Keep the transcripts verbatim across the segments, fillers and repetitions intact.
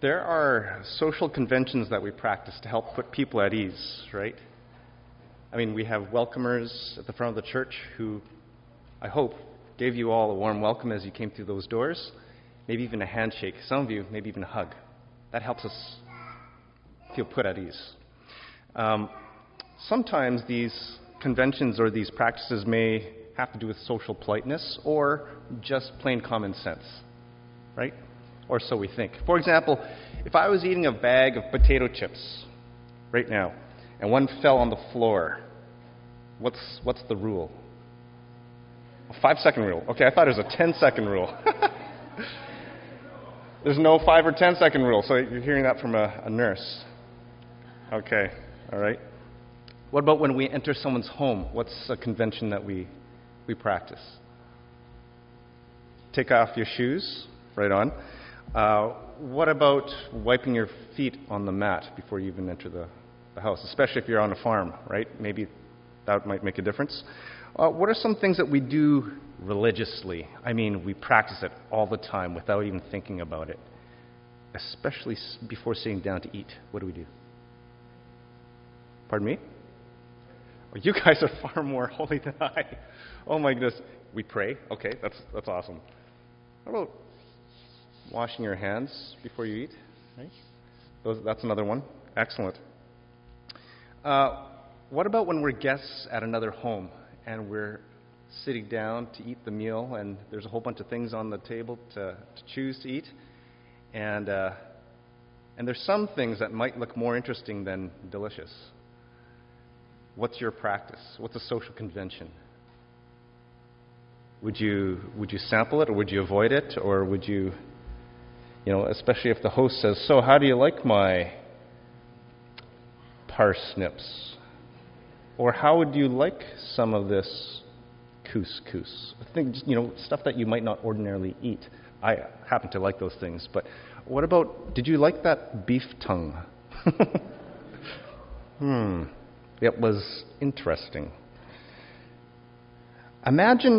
There are social conventions that we practice to help put people at ease, right? I mean, we have welcomers at the front of the church who, I hope, gave you all a warm welcome as you came through those doors. Maybe even a handshake. Some of you, maybe even a hug. That helps us feel put at ease. Um, sometimes these conventions or these practices may have to do with social politeness or just plain common sense, right? Or so we think. For example, if I was eating a bag of potato chips right now and one fell on the floor, what's what's the rule? A five-second rule. Okay, I thought it was a ten-second rule. There's no five or ten-second rule, so you're hearing that from a, a nurse. Okay, all right. What about when we enter someone's home? What's a convention that we we practice? Take off your shoes. Right on. Uh, what about wiping your feet on the mat before you even enter the, the house, especially if you're on a farm, right? Maybe that might make a difference. Uh, what are some things that we do religiously? I mean, we practice it all the time without even thinking about it, especially before sitting down to eat. What do we do? Pardon me? Well, you guys are far more holy than I. Oh my goodness. We pray. Okay, that's that's awesome. How about washing your hands before you eat? Right? Those, that's another one. Excellent. Uh, what about when we're guests at another home and we're sitting down to eat the meal and there's a whole bunch of things on the table to, to choose to eat, and uh, and there's some things that might look more interesting than delicious. What's your practice? What's a social convention? Would you would you sample it, or would you avoid it, or would you, you know, especially if the host says, "So, how do you like my parsnips?" Or how would you like some of this couscous? Things, you know, stuff that you might not ordinarily eat. I happen to like those things, but what about, did you like that beef tongue? hmm, it was interesting. Imagine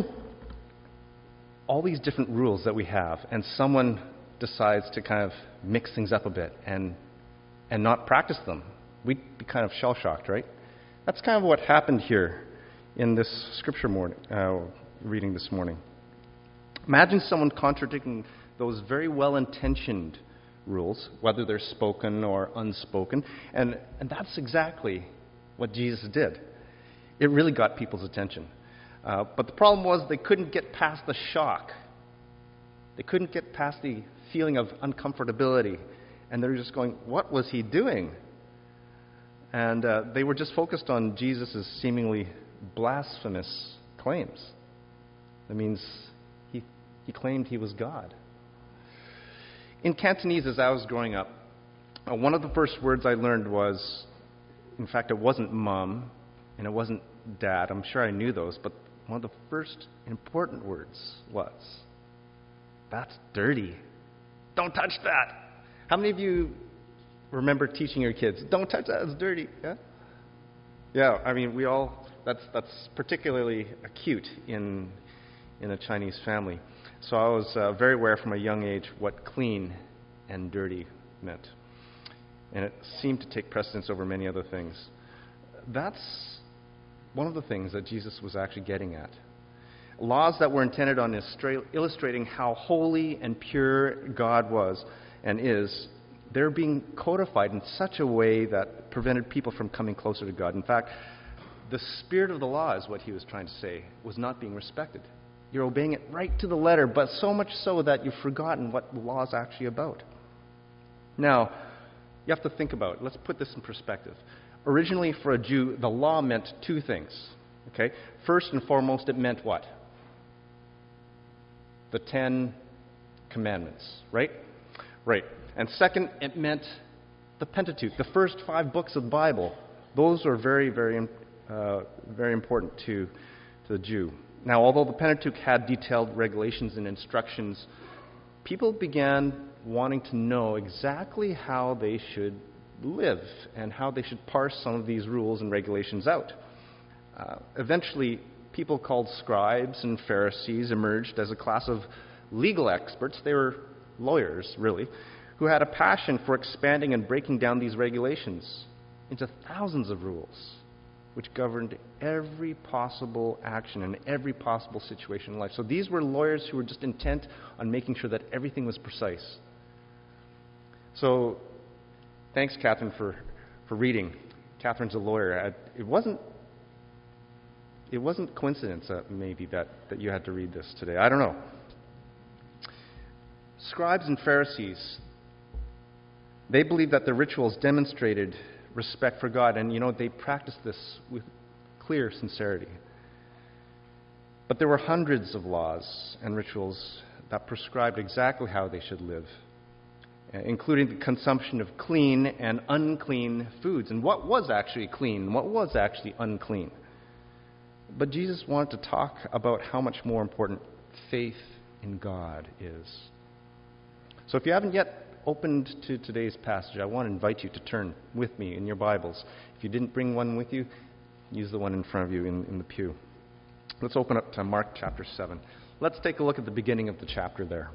all these different rules that we have, and someone decides to kind of mix things up a bit and and not practice them. We'd be kind of shell-shocked, right? That's kind of what happened here in this scripture morning, uh, reading this morning. Imagine someone contradicting those very well-intentioned rules, whether they're spoken or unspoken, and, and that's exactly what Jesus did. It really got people's attention. Uh, but the problem was they couldn't get past the shock. They couldn't get past the feeling of uncomfortability, and they were just going, what was he doing? And uh, they were just focused on Jesus' seemingly blasphemous claims. That means he, he claimed he was God. In Cantonese, as I was growing up, uh, one of the first words I learned was, in fact, it wasn't mom, and it wasn't dad. I'm sure I knew those, but one of the first important words was, that's dirty. Don't touch that. How many of you remember teaching your kids, don't touch that, it's dirty? Yeah? Yeah, I mean, we all, that's that's particularly acute in in a Chinese family. So I was uh, very aware from a young age what clean and dirty meant. And it seemed to take precedence over many other things. That's one of the things that Jesus was actually getting at. Laws that were intended on illustrating how holy and pure God was and is, they're being codified in such a way that prevented people from coming closer to God. In fact, the spirit of the law, is what he was trying to say, was not being respected. You're obeying it right to the letter, but so much so that you've forgotten what the law is actually about. Now, you have to think about it. Let's put this in perspective. Originally, for a Jew, the law meant two things. Okay? First and foremost, it meant what? The Ten Commandments, right? Right. And second, it meant the Pentateuch, the first five books of the Bible. Those are very, very, uh, very important to, to the Jew. Now, although the Pentateuch had detailed regulations and instructions, people began wanting to know exactly how they should live and how they should parse some of these rules and regulations out. Uh, eventually, people called scribes and Pharisees emerged as a class of legal experts. They were lawyers, really, who had a passion for expanding and breaking down these regulations into thousands of rules, which governed every possible action and every possible situation in life. So these were lawyers who were just intent on making sure that everything was precise. So thanks, Catherine, for, for reading. Catherine's a lawyer. It wasn't it wasn't coincidence, uh, maybe, that, that you had to read this today. I don't know. Scribes and Pharisees, they believed that the rituals demonstrated respect for God, and, you know, they practiced this with clear sincerity. But there were hundreds of laws and rituals that prescribed exactly how they should live, including the consumption of clean and unclean foods, and what was actually clean and what was actually unclean. But Jesus wanted to talk about how much more important faith in God is. So if you haven't yet opened to today's passage, I want to invite you to turn with me in your Bibles. If you didn't bring one with you, use the one in front of you in, in the pew. Let's open up to Mark chapter seven. Let's take a look at the beginning of the chapter there.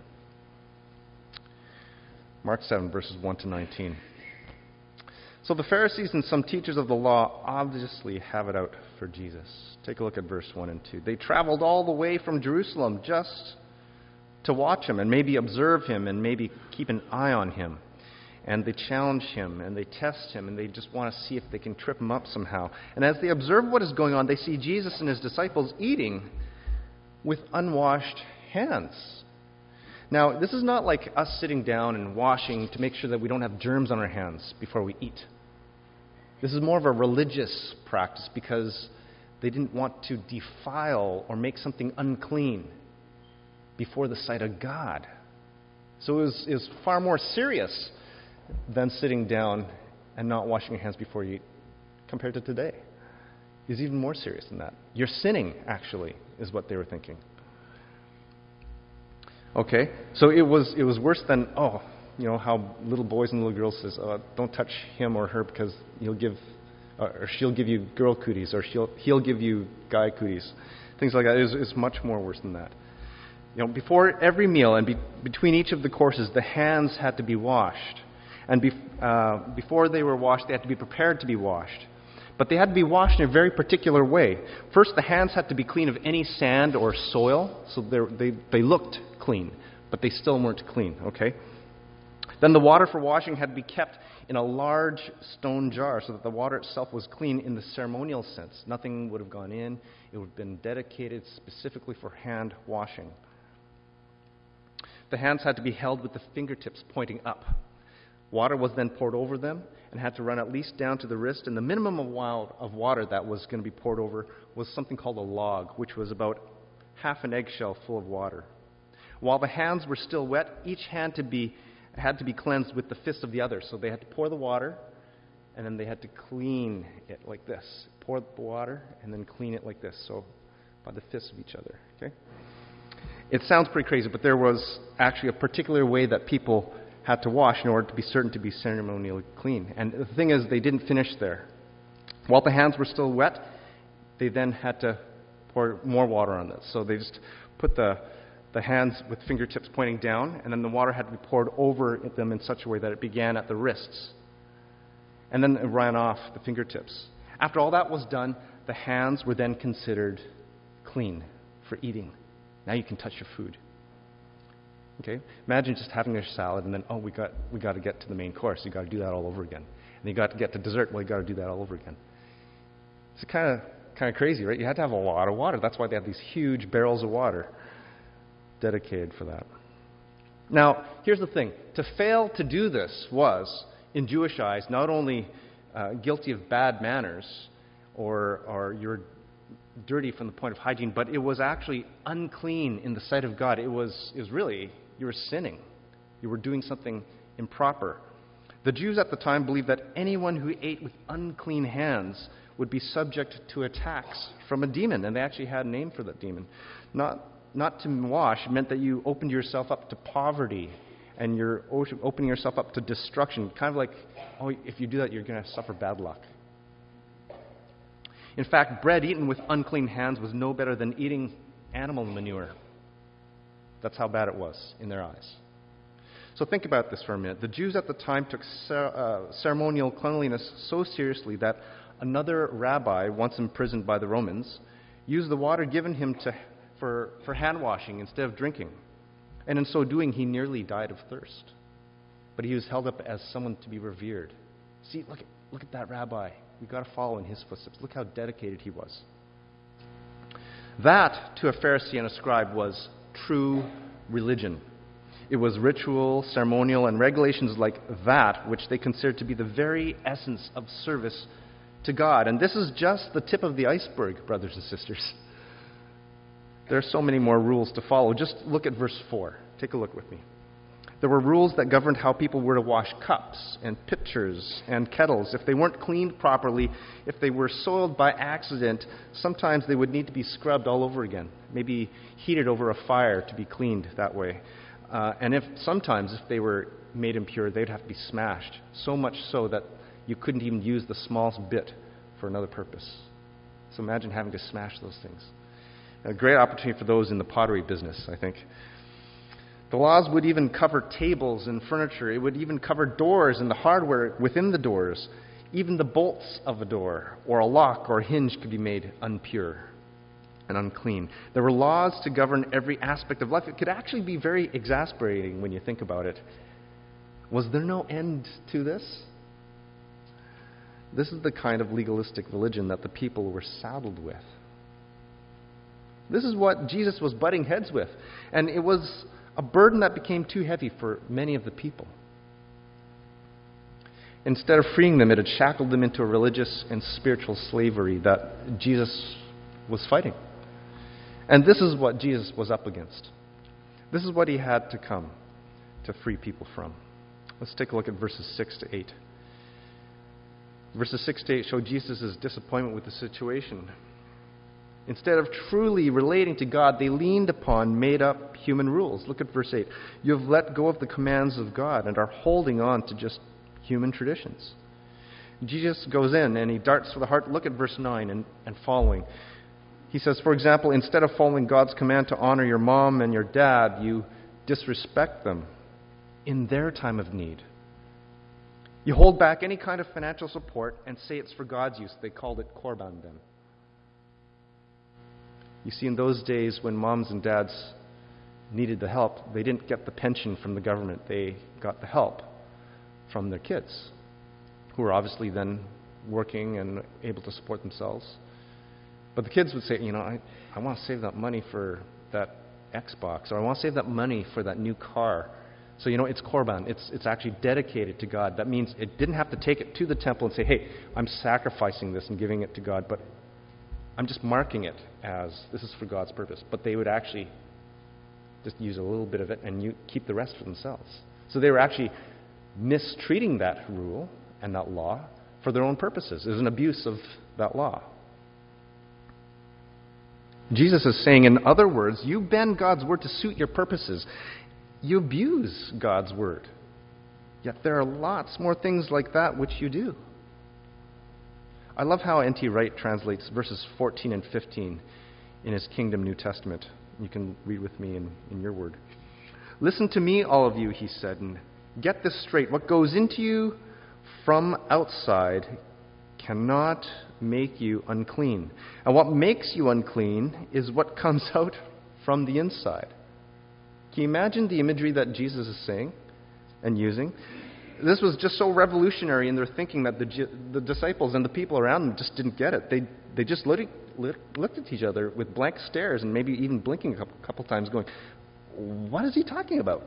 Mark seven, verses one to nineteen. So the Pharisees and some teachers of the law obviously have it out for Jesus. Take a look at verse one and two. They traveled all the way from Jerusalem just to watch him and maybe observe him and maybe keep an eye on him. And they challenge him and they test him and they just want to see if they can trip him up somehow. And as they observe what is going on, they see Jesus and his disciples eating with unwashed hands. Now, this is not like us sitting down and washing to make sure that we don't have germs on our hands before we eat. This is more of a religious practice because they didn't want to defile or make something unclean before the sight of God. So it was, it was far more serious than sitting down and not washing your hands before you eat compared to today. It was even more serious than that. You're sinning, actually, is what they were thinking. Okay, so it was it was worse than, oh, you know, how little boys and little girls says, oh, don't touch him or her because he'll give, uh, or she'll give you girl cooties, or she'll he'll give you guy cooties. Things like that. It was, it was much more worse than that. You know, before every meal and be, between each of the courses, the hands had to be washed. And be, uh, before they were washed, they had to be prepared to be washed. But they had to be washed in a very particular way. First, the hands had to be clean of any sand or soil, so they they looked clean, but they still weren't clean, okay? Then the water for washing had to be kept in a large stone jar so that the water itself was clean in the ceremonial sense. Nothing would have gone in. It would have been dedicated specifically for hand washing. The hands had to be held with the fingertips pointing up. Water was then poured over them and had to run at least down to the wrist, and the minimum of water that was going to be poured over was something called a log, which was about half an eggshell full of water. While the hands were still wet, each hand to be, had to be cleansed with the fist of the other. So they had to pour the water, and then they had to clean it like this. Pour the water, and then clean it like this, so by the fists of each other. Okay? It sounds pretty crazy, but there was actually a particular way that people had to wash in order to be certain to be ceremonially clean. And the thing is, they didn't finish there. While the hands were still wet, they then had to pour more water on this. So they just put the the hands with fingertips pointing down, and then the water had to be poured over them in such a way that it began at the wrists. And then it ran off the fingertips. After all that was done, the hands were then considered clean for eating. Now you can touch your food. Okay? Imagine just having your salad and then, oh, we got we got to get to the main course. You got to do that all over again. And you got to get to dessert. Well, you got to do that all over again. It's kind of kind of crazy, right? You had to have a lot of water. That's why they have these huge barrels of water dedicated for that. Now, here's the thing. To fail to do this was, in Jewish eyes, not only uh, guilty of bad manners or or you're dirty from the point of hygiene, but it was actually unclean in the sight of God. It was, it was really, you were sinning. You were doing something improper. The Jews at the time believed that anyone who ate with unclean hands would be subject to attacks from a demon, and they actually had a name for that demon. Not, not to wash meant that you opened yourself up to poverty, and you're opening yourself up to destruction. Kind of like, oh, if you do that, you're going to suffer bad luck. In fact, bread eaten with unclean hands was no better than eating animal manure. That's how bad it was in their eyes. So think about this for a minute. The Jews at the time took cer- uh, ceremonial cleanliness so seriously that another rabbi, once imprisoned by the Romans, used the water given him to, for, for hand washing instead of drinking. And in so doing, he nearly died of thirst. But he was held up as someone to be revered. See, look at, look at that rabbi. We've got to follow in his footsteps. Look how dedicated he was. That, to a Pharisee and a scribe, was true religion. It was ritual, ceremonial, and regulations like that which they considered to be the very essence of service to God. And this is just the tip of the iceberg, brothers and sisters. There are so many more rules to follow. Just look at verse four. Take a look with me. There were rules that governed how people were to wash cups and pitchers and kettles. If they weren't cleaned properly, if they were soiled by accident, sometimes they would need to be scrubbed all over again, maybe heated over a fire to be cleaned that way. Uh, and if sometimes, if they were made impure, they'd have to be smashed, so much so that you couldn't even use the smallest bit for another purpose. So imagine having to smash those things. A great opportunity for those in the pottery business, I think. The laws would even cover tables and furniture. It would even cover doors and the hardware within the doors. Even the bolts of a door or a lock or hinge could be made impure and unclean. There were laws to govern every aspect of life. It could actually be very exasperating when you think about it. Was there no end to this? This is the kind of legalistic religion that the people were saddled with. This is what Jesus was butting heads with. And it was a burden that became too heavy for many of the people. Instead of freeing them, it had shackled them into a religious and spiritual slavery that Jesus was fighting. And this is what Jesus was up against. This is what he had to come to free people from. Let's take a look at verses six to eight. Verses six to eight show Jesus' disappointment with the situation. Instead of truly relating to God, they leaned upon made-up human rules. Look at verse eight. You have let go of the commands of God and are holding on to just human traditions. Jesus goes in and he darts for the heart. Look at verse nine and, and following. He says, for example, instead of following God's command to honor your mom and your dad, you disrespect them in their time of need. You hold back any kind of financial support and say it's for God's use. They called it korban then. You see, in those days when moms and dads needed the help, they didn't get the pension from the government. They got the help from their kids, who were obviously then working and able to support themselves. But the kids would say, you know, I, I want to save that money for that Xbox, or I want to save that money for that new car. So, you know, it's korban. It's, it's actually dedicated to God. That means it didn't have to take it to the temple and say, hey, I'm sacrificing this and giving it to God, but I'm just marking it as this is for God's purpose. But they would actually just use a little bit of it and you keep the rest for themselves. So they were actually mistreating that rule and that law for their own purposes. It was an abuse of that law. Jesus is saying, in other words, you bend God's word to suit your purposes. You abuse God's word. Yet there are lots more things like that which you do. I love how N T Wright translates verses fourteen and fifteen in his Kingdom New Testament. You can read with me in, in your word. Listen to me, all of you, he said, and get this straight. What goes into you from outside cannot make you unclean. And what makes you unclean is what comes out from the inside. Can you imagine the imagery that Jesus is saying and using? This was just so revolutionary in their thinking that the, the disciples and the people around them just didn't get it. They they just looked, looked at each other with blank stares and maybe even blinking a couple, couple times going, what is he talking about?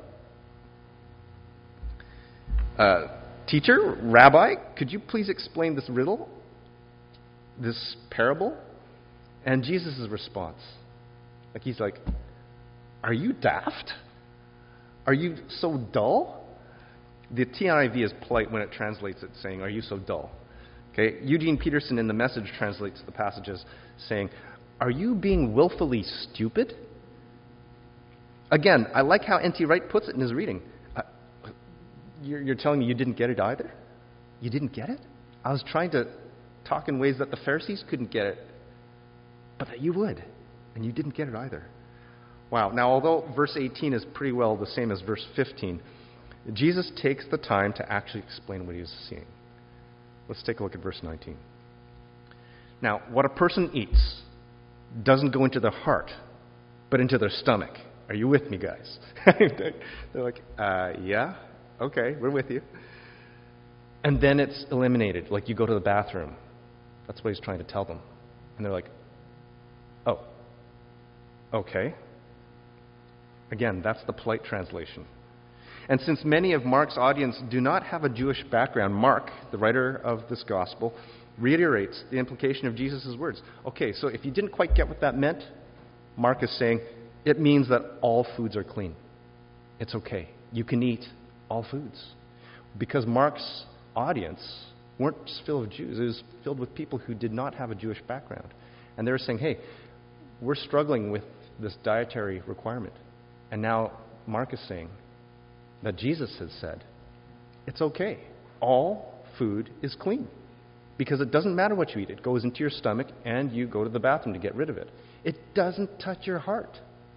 Uh, teacher, rabbi, could you please explain this riddle, this parable? And Jesus' response, like he's like, are you daft? Are you so dull? The T N I V is polite when it translates it, saying, are you so dull? Okay, Eugene Peterson in the Message translates the passages saying, are you being willfully stupid? Again, I like how N T Wright puts it in his reading. Uh, you're, you're telling me you didn't get it either? You didn't get it? I was trying to talk in ways that the Pharisees couldn't get it, but that you would, and you didn't get it either. Wow. Now, although verse eighteen is pretty well the same as verse fifteen, Jesus takes the time to actually explain what he was seeing. Let's take a look at verse nineteen. Now, what a person eats doesn't go into their heart, but into their stomach. Are you with me, guys? They're like, uh, yeah, okay, we're with you. And then it's eliminated, like you go to the bathroom. That's what he's trying to tell them. And they're like, oh, okay. Again, that's the polite translation. And since many of Mark's audience do not have a Jewish background, Mark, the writer of this gospel, reiterates the implication of Jesus' words. Okay, so if you didn't quite get what that meant, Mark is saying it means that all foods are clean. It's okay. You can eat all foods. Because Mark's audience weren't just filled with Jews. It was filled with people who did not have a Jewish background. And they were saying, hey, we're struggling with this dietary requirement. And now Mark is saying that Jesus has said, it's okay. All food is clean. Because it doesn't matter what you eat. It goes into your stomach and you go to the bathroom to get rid of it. It doesn't touch your heart.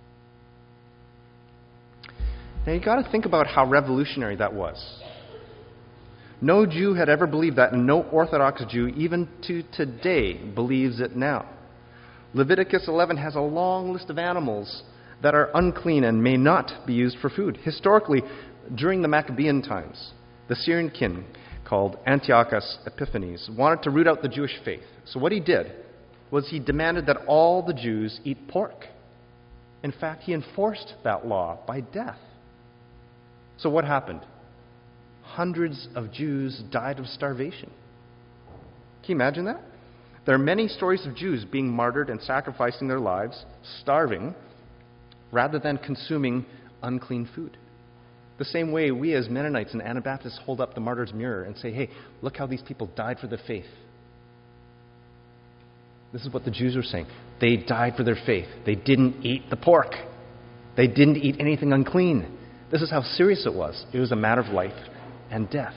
Now you've got to think about how revolutionary that was. No Jew had ever believed that, and no Orthodox Jew, even to today, believes it now. Leviticus eleven has a long list of animals that are unclean and may not be used for food. Historically, during the Maccabean times, the Syrian king called Antiochus Epiphanes wanted to root out the Jewish faith. So what he did was he demanded that all the Jews eat pork. In fact, he enforced that law by death. So what happened? Hundreds of Jews died of starvation. Can you imagine that? There are many stories of Jews being martyred and sacrificing their lives, starving, rather than consuming unclean food. The same way we as Mennonites and Anabaptists hold up the martyr's mirror and say, hey, look how these people died for their faith. This is what the Jews were saying. They died for their faith. They didn't eat the pork. They didn't eat anything unclean. This is how serious it was. It was a matter of life and death.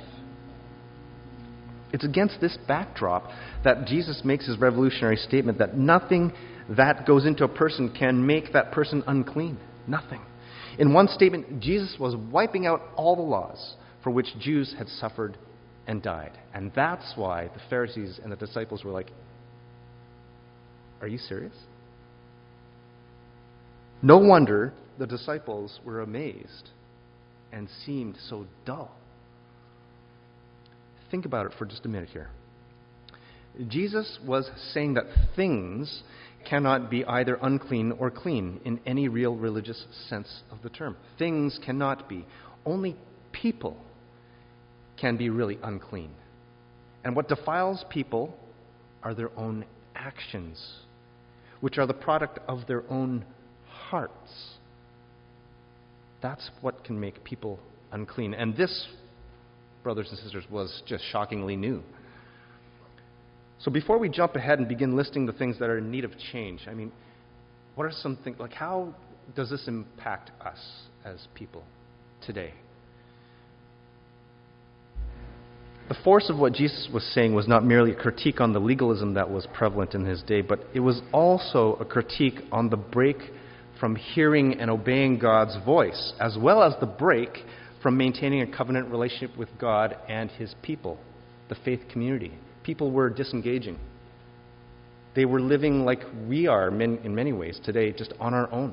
It's against this backdrop that Jesus makes his revolutionary statement that nothing that goes into a person can make that person unclean. Nothing. In one statement, Jesus was wiping out all the laws for which Jews had suffered and died. And that's why the Pharisees and the disciples were like, are you serious? No wonder the disciples were amazed and seemed so dull. Think about it for just a minute here. Jesus was saying that things cannot be either unclean or clean in any real religious sense of the term. Things cannot be. Only people can be really unclean. And what defiles people are their own actions, which are the product of their own hearts. That's what can make people unclean. And this, brothers and sisters, was just shockingly new. So before we jump ahead and begin listing the things that are in need of change, I mean, what are some things, like how does this impact us as people today? The force of what Jesus was saying was not merely a critique on the legalism that was prevalent in his day, but it was also a critique on the break from hearing and obeying God's voice, as well as the break from maintaining a covenant relationship with God and his people, the faith community. People were disengaging. They were living like we are in many ways today, just on our own.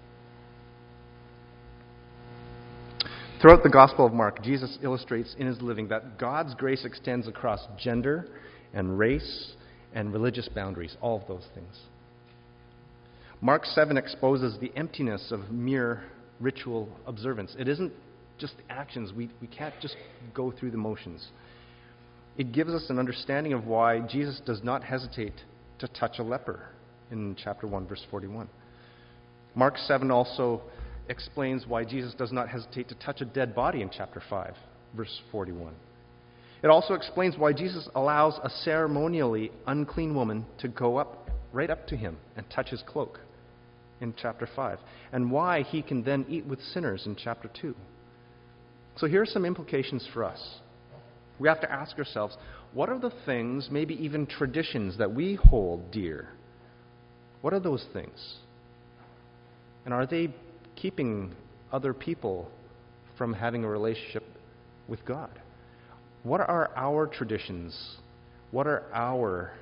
Throughout the Gospel of Mark, Jesus illustrates in his living that God's grace extends across gender and race and religious boundaries, all of those things. Mark seven exposes the emptiness of mere ritual observance. It isn't just actions. We, we can't just go through the motions. It gives us an understanding of why Jesus does not hesitate to touch a leper in chapter one, verse forty-one. Mark seven also explains why Jesus does not hesitate to touch a dead body in chapter five, verse forty-one. It also explains why Jesus allows a ceremonially unclean woman to go up, right up to him and touch his cloak in chapter five, and why he can then eat with sinners in chapter two. So here are some implications for us. We have to ask ourselves, what are the things, maybe even traditions, that we hold dear? What are those things? And are they keeping other people from having a relationship with God? What are our traditions? What are our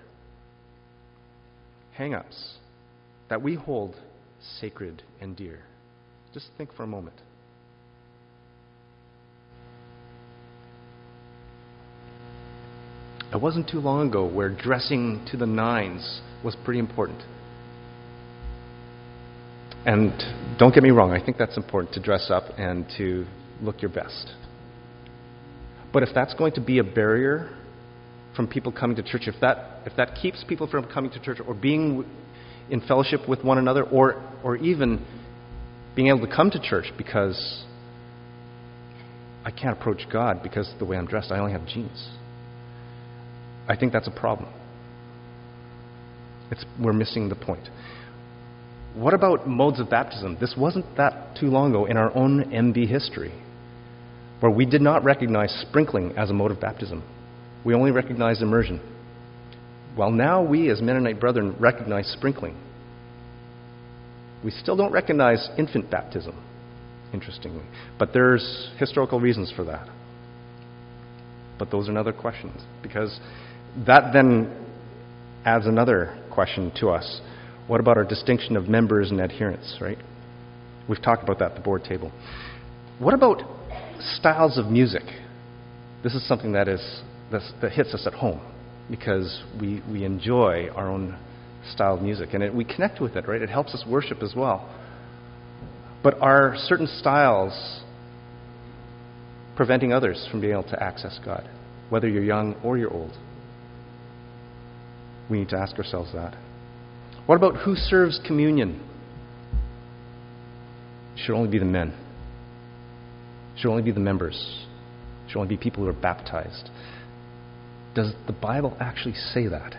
hang-ups that we hold sacred and dear? Just think for a moment. It wasn't too long ago where dressing to the nines was pretty important. And don't get me wrong, I think that's important to dress up and to look your best. But if that's going to be a barrier from people coming to church, if that if that keeps people from coming to church or being in fellowship with one another, or or even being able to come to church because I can't approach God because of the way I'm dressed, I only have jeans, I think that's a problem. It's, we're missing the point. What about modes of baptism? This wasn't that too long ago in our own M B history, where we did not recognize sprinkling as a mode of baptism. We only recognized immersion. Well, now we as Mennonite brethren recognize sprinkling. We still don't recognize infant baptism, interestingly. But there's historical reasons for that. But those are another questions, because that then adds another question to us. What about our distinction of members and adherents, right? We've talked about that at the board table. What about styles of music? This is something that is that's, that hits us at home, because we, we enjoy our own style of music, and it, we connect with it, right? It helps us worship as well. But are certain styles preventing others from being able to access God, whether you're young or you're old? We need to ask ourselves that. What about who serves communion? It should only be the men. It should only be the members. It should only be people who are baptized. Does the Bible actually say that?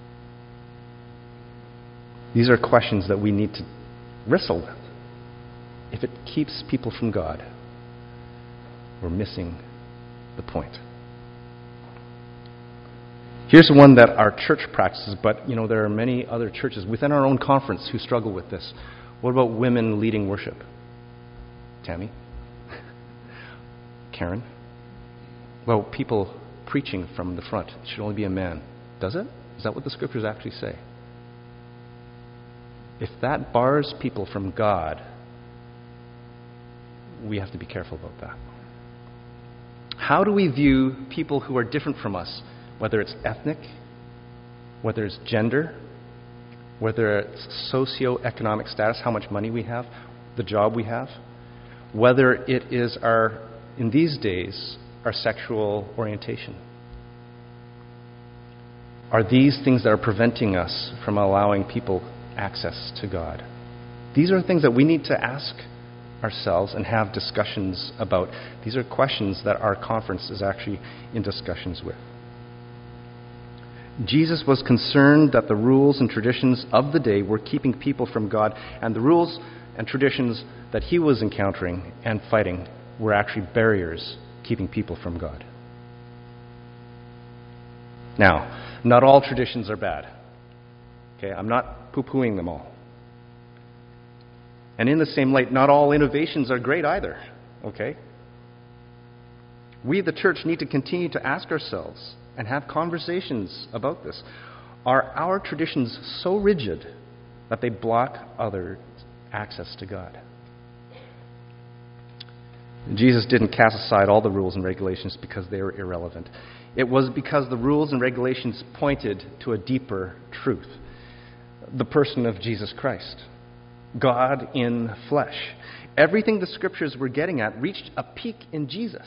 These are questions that we need to wrestle with. If it keeps people from God, we're missing the point. Here's one that our church practices, but you know there are many other churches within our own conference who struggle with this. What about women leading worship? Tammy? Karen? Well, people preaching from the front. It should only be a man. Does it? Is that what the scriptures actually say? If that bars people from God, we have to be careful about that. How do we view people who are different from us? Whether it's ethnic, whether it's gender, whether it's socio-economic status, how much money we have, the job we have, whether it is our, in these days, our sexual orientation. Are these things that are preventing us from allowing people access to God? These are things that we need to ask ourselves and have discussions about. These are questions that our conference is actually in discussions with. Jesus was concerned that the rules and traditions of the day were keeping people from God, and the rules and traditions that he was encountering and fighting were actually barriers keeping people from God. Now, not all traditions are bad. Okay, I'm not poo-pooing them all. And in the same light, not all innovations are great either. Okay? We, the church, need to continue to ask ourselves and have conversations about this. Are our traditions so rigid that they block other access to God? Jesus didn't cast aside all the rules and regulations because they were irrelevant. It was because the rules and regulations pointed to a deeper truth. The person of Jesus Christ. God in flesh. Everything the scriptures were getting at reached a peak in Jesus.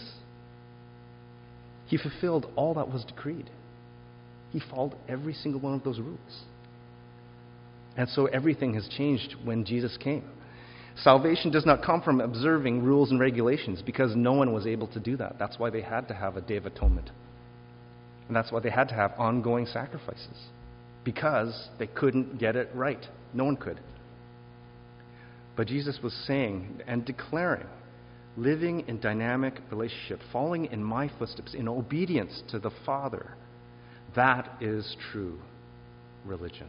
He fulfilled all that was decreed. He followed every single one of those rules. And so everything has changed when Jesus came. Salvation does not come from observing rules and regulations, because no one was able to do that. That's why they had to have a Day of Atonement. And that's why they had to have ongoing sacrifices, because they couldn't get it right. No one could. But Jesus was saying and declaring, living in dynamic relationship, following in my footsteps, in obedience to the Father, that is true religion.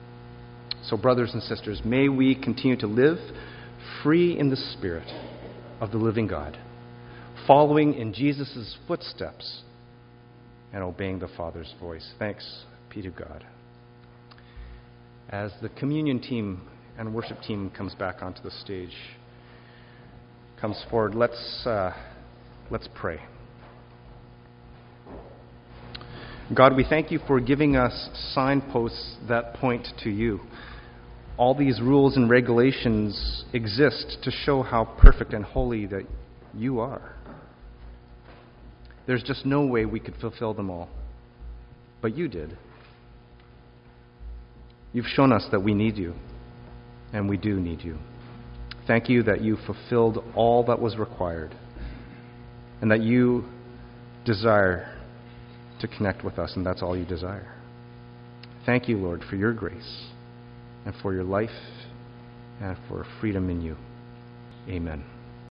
So, brothers and sisters, may we continue to live free in the Spirit, of the living God, following in Jesus' footsteps and obeying the Father's voice. Thanks be to God. As the communion team and worship team comes back onto the stage, comes forward, let's, uh, let's pray. God, we thank you for giving us signposts that point to you. All these rules and regulations exist to show how perfect and holy that you are. There's just no way we could fulfill them all, but you did. You've shown us that we need you, and we do need you. Thank you that you fulfilled all that was required, and that you desire to connect with us, and that's all you desire. Thank you, Lord, for your grace, and for your life, and for freedom in you. Amen.